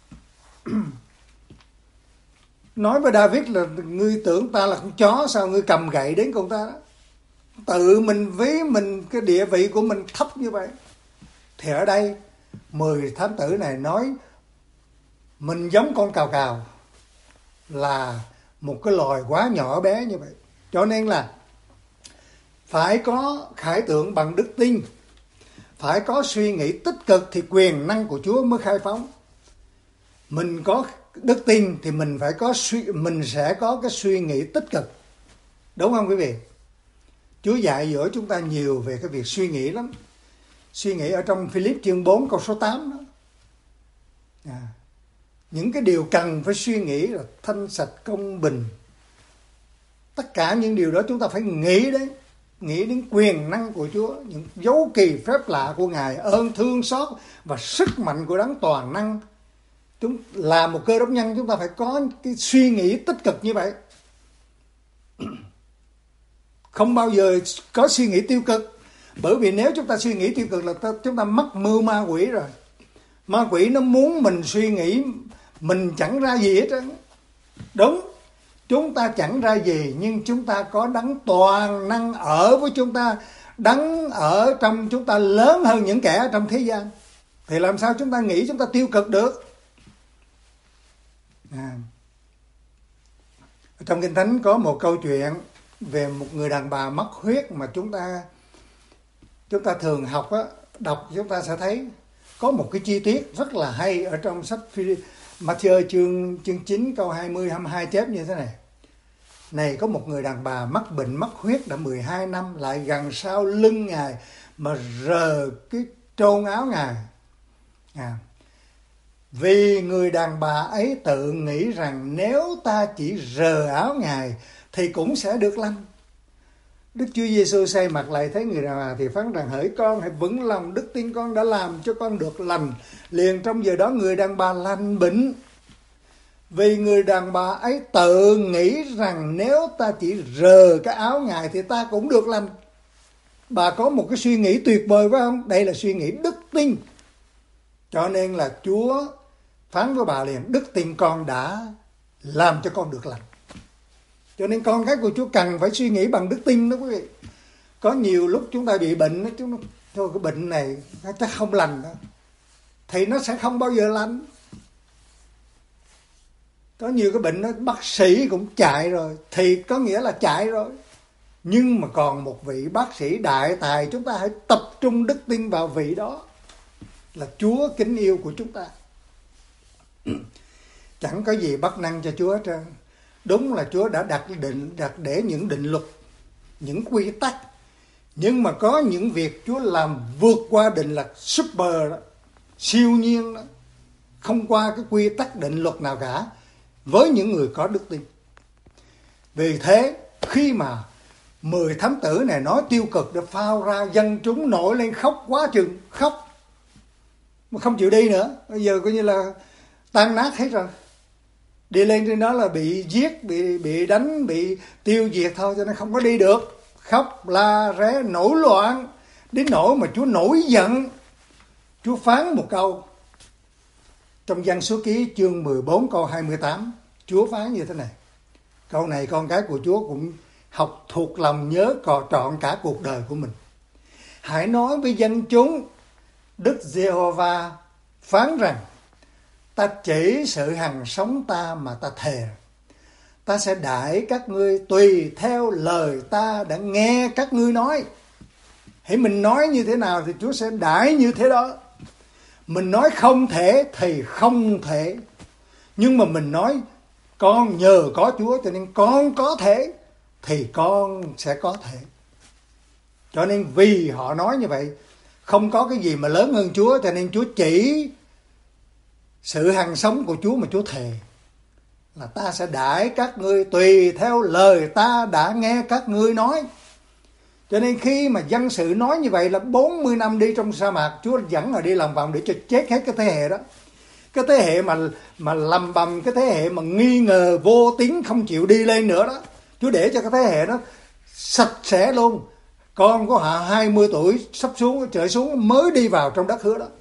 Nói với David là ngươi tưởng ta là con chó, sao ngươi cầm gậy đến con ta đó. Tự mình ví mình cái địa vị của mình thấp như vậy. Thì ở đây mười thám tử này nói mình giống con cào cào, là một cái loài quá nhỏ bé như vậy. Cho nên là phải có khải tượng bằng đức tin, phải có suy nghĩ tích cực thì quyền năng của Chúa mới khai phóng. Mình có đức tin thì mình phải có suy, mình sẽ có cái suy nghĩ tích cực, đúng không quý vị? Chúa dạy dỗ chúng ta nhiều về cái việc suy nghĩ lắm. Suy nghĩ ở trong Philip chương bốn câu số tám đó. À, những cái điều cần phải suy nghĩ là thanh sạch, công bình. Tất cả những điều đó chúng ta phải nghĩ đến, nghĩ đến quyền năng của Chúa, những dấu kỳ phép lạ của Ngài, ơn thương xót và sức mạnh của Đấng toàn năng. Chúng là một cơ đốc nhân, chúng ta phải có cái suy nghĩ tích cực như vậy. Không bao giờ có suy nghĩ tiêu cực. Bởi vì nếu chúng ta suy nghĩ tiêu cực là ta, chúng ta mắc mưu ma quỷ rồi. Ma quỷ nó muốn mình suy nghĩ mình chẳng ra gì hết trơn. Đúng, chúng ta chẳng ra gì, nhưng chúng ta có Đấng toàn năng ở với chúng ta. Đấng ở trong chúng ta lớn hơn những kẻ ở trong thế gian. Thì làm sao chúng ta nghĩ chúng ta tiêu cực được? À. Trong Kinh Thánh có một câu chuyện về một người đàn bà mắc huyết mà chúng ta chúng ta thường học á, đọc chúng ta sẽ thấy có một cái chi tiết rất là hay ở trong sách Matthew chương chương chín câu hai mươi hai mươi hai chép như thế này. Này có một người đàn bà mắc bệnh mắc huyết đã mười hai năm, lại gần sau lưng Ngài mà rờ cái trôn áo Ngài. À. Vì người đàn bà ấy tự nghĩ rằng nếu ta chỉ rờ áo Ngài thì cũng sẽ được lành. Đức Chúa Giêsu xoay mặt lại thấy người đàn bà thì phán rằng: hỡi con, hãy vững lòng, đức tin con đã làm cho con được lành. Liền trong giờ đó người đàn bà lành bệnh. Vì người đàn bà ấy tự nghĩ rằng nếu ta chỉ rờ cái áo Ngài thì ta cũng được lành. Bà có một cái suy nghĩ tuyệt vời phải không? Đây là suy nghĩ đức tin. Cho nên là Chúa phán với bà liền: đức tin con đã làm cho con được lành. Cho nên con cái của Chúa cần phải suy nghĩ bằng đức tin đó quý vị. Có nhiều lúc chúng ta bị bệnh, chúng ta, thôi cái bệnh này nó chắc không lành đâu, thì nó sẽ không bao giờ lành. Có nhiều cái bệnh đó, bác sĩ cũng chạy rồi, thì có nghĩa là chạy rồi. Nhưng mà còn một vị bác sĩ đại tài, chúng ta hãy tập trung đức tin vào vị đó, là Chúa kính yêu của chúng ta. Chẳng có gì bất năng cho Chúa hết trơn. Đúng là Chúa đã đặt định đặt để những định luật, những quy tắc, nhưng mà có những việc Chúa làm vượt qua định luật super đó, siêu nhiên đó, không qua cái quy tắc định luật nào cả, với những người có đức tin. Vì thế khi mà mười thám tử này nói tiêu cực đã phao ra, dân chúng nổi lên khóc quá chừng, khóc mà không chịu đi nữa. Bây giờ coi như là tan nát hết rồi. Đi lên trên đó là bị giết, bị bị đánh, bị tiêu diệt thôi, cho nên không có đi được. Khóc la ré nổi loạn, đến nỗi mà Chúa nổi giận. Chúa phán một câu trong Dân Số Ký chương mười bốn câu hai mươi tám. Chúa phán như thế này. Câu này con cái của Chúa cũng học thuộc lòng, nhớ cò trọn cả cuộc đời của mình. Hãy nói với dân chúng, Đức Giê-hô-va phán rằng, ta chỉ sự hằng sống ta mà ta thề. Ta sẽ đãi các ngươi tùy theo lời ta đã nghe các ngươi nói. Hãy mình nói như thế nào thì Chúa sẽ đãi như thế đó. Mình nói không thể thì không thể. Nhưng mà mình nói con nhờ có Chúa cho nên con có thể, thì con sẽ có thể. Cho nên vì họ nói như vậy, không có cái gì mà lớn hơn Chúa, cho nên Chúa chỉ sự hằng sống của Chúa mà Chúa thề là ta sẽ đãi các ngươi tùy theo lời ta đã nghe các ngươi nói. Cho nên khi mà dân sự nói như vậy là bốn mươi năm đi trong sa mạc, Chúa dẫn họ đi lòng vòng để cho chết hết cái thế hệ đó. Cái thế hệ mà mà lầm bầm, cái thế hệ mà nghi ngờ vô tín không chịu đi lên nữa đó, Chúa để cho cái thế hệ đó sạch sẽ luôn. Con của họ hai mươi tuổi sắp xuống trở xuống mới đi vào trong đất hứa đó.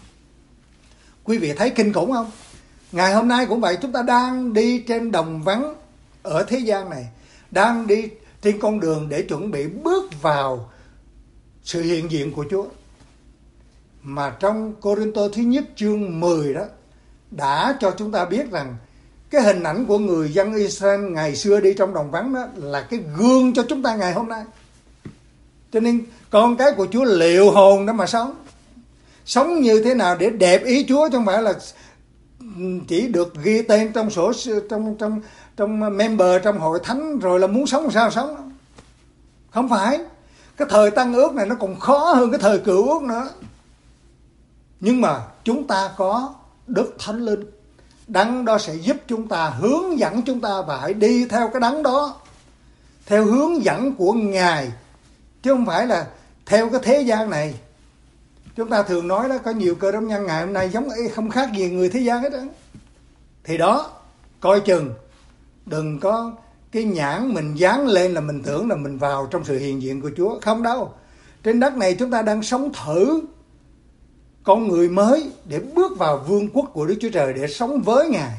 Quý vị thấy kinh khủng không? Ngày hôm nay cũng vậy, chúng ta đang đi trên đồng vắng ở thế gian này, đang đi trên con đường để chuẩn bị bước vào sự hiện diện của Chúa. Mà trong Cô-rinh-tô thứ nhất chương mười đó đã cho chúng ta biết rằng cái hình ảnh của người dân Israel ngày xưa đi trong đồng vắng đó là cái gương cho chúng ta ngày hôm nay. Cho nên con cái của Chúa liệu hồn đó mà sống. Sống như thế nào để đẹp ý Chúa, chứ không phải là chỉ được ghi tên trong sổ trong trong trong member trong hội thánh rồi là muốn sống sao sống. Không phải. Cái thời Tân Ước này nó còn khó hơn cái thời Cựu Ước nữa. Nhưng mà chúng ta có Đức Thánh Linh, đấng đó sẽ giúp chúng ta, hướng dẫn chúng ta, và hãy đi theo cái đấng đó, theo hướng dẫn của Ngài, chứ không phải là theo cái thế gian này. Chúng ta thường nói đó, có nhiều cơ đốc nhân ngày hôm nay giống không khác gì người thế gian hết đó. Thì đó, coi chừng đừng có cái nhãn mình dán lên là mình tưởng là mình vào trong sự hiện diện của Chúa. Không đâu. Trên đất này chúng ta đang sống thử con người mới để bước vào vương quốc của Đức Chúa Trời, để sống với Ngài.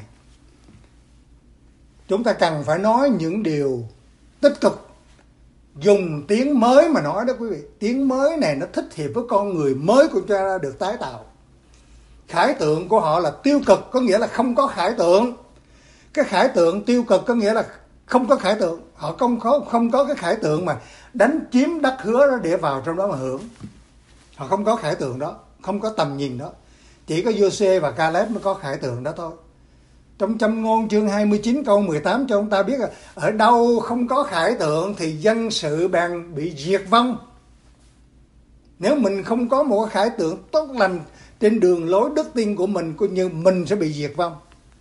Chúng ta cần phải nói những điều tích cực, dùng tiếng mới mà nói đó quý vị. Tiếng mới này nó thích hợp với con người mới của chúng ta được tái tạo. Khải tượng của họ là tiêu cực, có nghĩa là không có khải tượng. Cái khải tượng tiêu cực có nghĩa là không có khải tượng. Họ không có, không có cái khải tượng mà đánh chiếm đất hứa đó để vào trong đó mà hưởng. Họ không có khải tượng đó, không có tầm nhìn đó. Chỉ có Giô-suê và Ca-lép mới có khải tượng đó thôi. Trong Châm Ngôn chương hai mươi chín câu mười tám cho chúng ta biết là ở đâu không có khải tượng thì dân sự bèn bị diệt vong. Nếu mình không có một khải tượng tốt lành trên đường lối đức tin của mình, coi như mình sẽ bị diệt vong.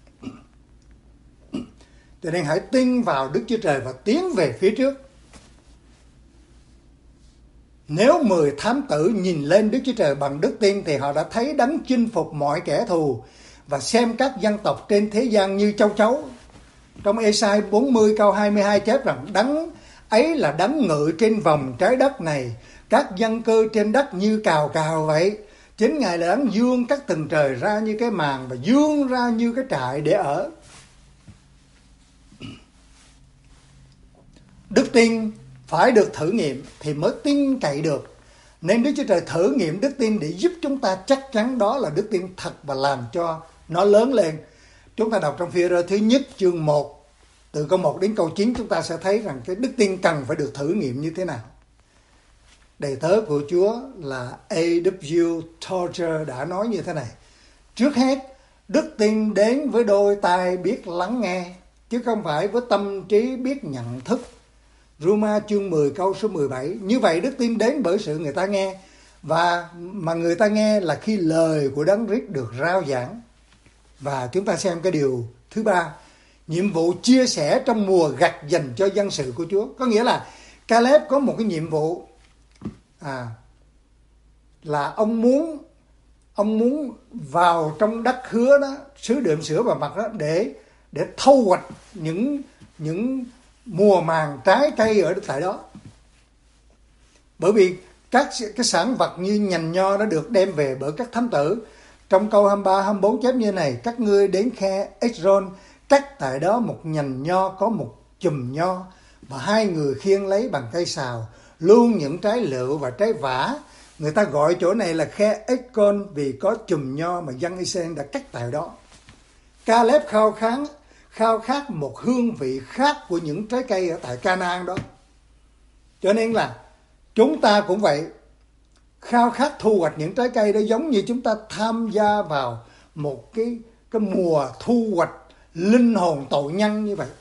Cho nên hãy tin vào Đức Chúa Trời và tiến về phía trước. Nếu mười thám tử nhìn lên Đức Chúa Trời bằng đức tin thì họ đã thấy đấng chinh phục mọi kẻ thù và xem các dân tộc trên thế gian như châu chấu. Trong Ê-sai bốn mươi câu hai mươi hai chép rằng đấng ấy là đấng ngự trên vòng trái đất này, các dân cư trên đất như cào cào vậy. Chính Ngài là đấng dương các tầng trời ra như cái màn và dương ra như cái trại để ở. Đức tin phải được thử nghiệm thì mới tin cậy được. Nên Đức Chúa Trời thử nghiệm đức tin để giúp chúng ta chắc chắn đó là đức tin thật và làm cho nó lớn lên. Chúng ta đọc trong Phi-e-rơ thứ nhất chương một, từ câu một đến câu chín, chúng ta sẽ thấy rằng cái đức tin cần phải được thử nghiệm như thế nào. Đầy tớ của Chúa là A W Tozer đã nói như thế này: trước hết, đức tin đến với đôi tai biết lắng nghe, chứ không phải với tâm trí biết nhận thức. Roma chương mười câu số mười bảy. Như vậy đức tin đến bởi sự người ta nghe, và mà người ta nghe là khi lời của Đấng Christ được rao giảng. Và chúng ta xem cái điều thứ ba, nhiệm vụ chia sẻ trong mùa gặt dành cho dân sự của Chúa. Có nghĩa là Caleb có một cái nhiệm vụ à, là ông muốn ông muốn vào trong đất hứa đó, xứ đượm sữa và mật đó, để để thu hoạch những những mùa màng trái cây ở tại đó. Bởi vì các cái sản vật như nhành nho nó được đem về bởi các thám tử. Trong câu hai mươi ba, hai mươi bốn chép như này: các ngươi đến khe Ếch-rôn, cắt tại đó một nhành nho có một chùm nho, và hai người khiêng lấy bằng cây sào, luôn những trái lựu và trái vả. Người ta gọi chỗ này là khe Ếch-rôn vì có chùm nho mà dân Israel đã cắt tại đó. Ca-lép khao khát, khao khát một hương vị khác của những trái cây ở tại Ca-na-an đó. Cho nên là chúng ta cũng vậy, khao khát thu hoạch những trái cây đó, giống như chúng ta tham gia vào một cái, cái mùa thu hoạch linh hồn tội nhân như vậy.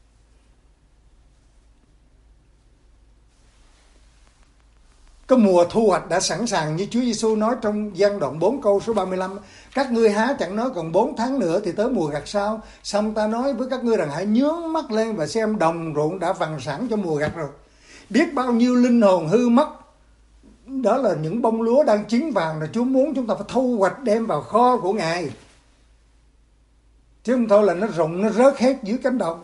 Cái mùa thu hoạch đã sẵn sàng, như Chúa Giêsu nói trong Giăng đoạn bốn câu số ba mươi lăm: các ngươi há chẳng nói còn bốn tháng nữa thì tới mùa gặt sao? Xong ta nói với các ngươi rằng hãy nhướng mắt lên và xem đồng ruộng đã vằn sẵn cho mùa gặt rồi. Biết bao nhiêu linh hồn hư mất, đó là những bông lúa đang chín vàng, là Chúa muốn chúng ta phải thu hoạch đem vào kho của Ngài, chứ không thôi là nó rụng, nó rớt hết dưới cánh đồng.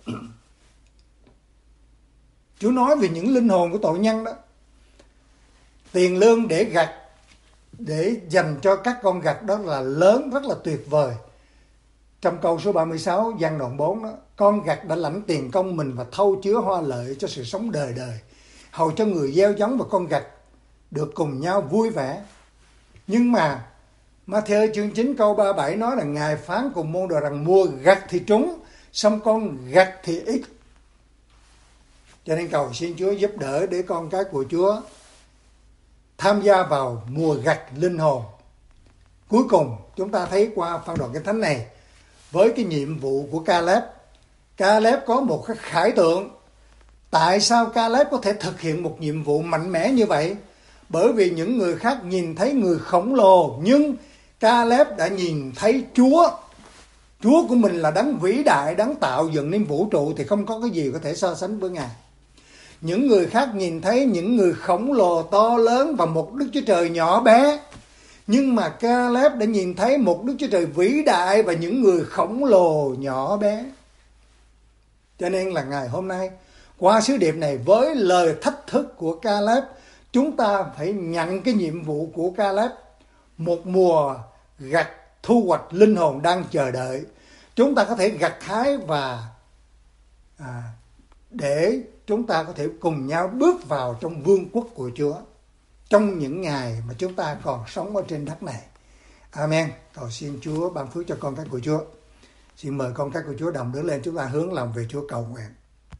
Chúa nói về những linh hồn của tội nhân đó. Tiền lương để gặt, để dành cho các con gặt đó là lớn, rất là tuyệt vời. Trong câu số ba mươi sáu, Giăng đoạn bốn đó: con gặt đã lãnh tiền công mình và thâu chứa hoa lợi cho sự sống đời đời, hầu cho người gieo giống và con gặt được cùng nhau vui vẻ. Nhưng mà Ma-thi-ơ chương chín câu ba mươi bảy nói là Ngài phán cùng môn đồ rằng mùa gặt thì trúng, xong con gặt thì ít. Cho nên cầu xin Chúa giúp đỡ để con cái của Chúa tham gia vào mùa gặt linh hồn. Cuối cùng chúng ta thấy qua phân đoạn Kinh Thánh này, với cái nhiệm vụ của Ca-lép, Ca-lép có một cái khải tượng. Tại sao Ca-lép có thể thực hiện một nhiệm vụ mạnh mẽ như vậy? Bởi vì những người khác nhìn thấy người khổng lồ, nhưng Ca-lép đã nhìn thấy Chúa. Chúa của mình là đấng vĩ đại, đấng tạo dựng nên vũ trụ, thì không có cái gì có thể so sánh với Ngài. Những người khác nhìn thấy những người khổng lồ to lớn và một Đức Chúa Trời nhỏ bé, nhưng mà Ca-lép đã nhìn thấy một Đức Chúa Trời vĩ đại và những người khổng lồ nhỏ bé. Cho nên là ngày hôm nay, qua sứ điệp này, với lời thách thức của Ca-lép, chúng ta phải nhận cái nhiệm vụ của Ca-lép. Một mùa gặt thu hoạch linh hồn đang chờ đợi. Chúng ta có thể gặt hái và à, để chúng ta có thể cùng nhau bước vào trong vương quốc của Chúa trong những ngày mà chúng ta còn sống ở trên đất này. Amen. Cầu xin Chúa ban phước cho con cái của Chúa. Xin mời con cái của Chúa đồng đứng lên, chúng ta hướng lòng về Chúa cầu nguyện.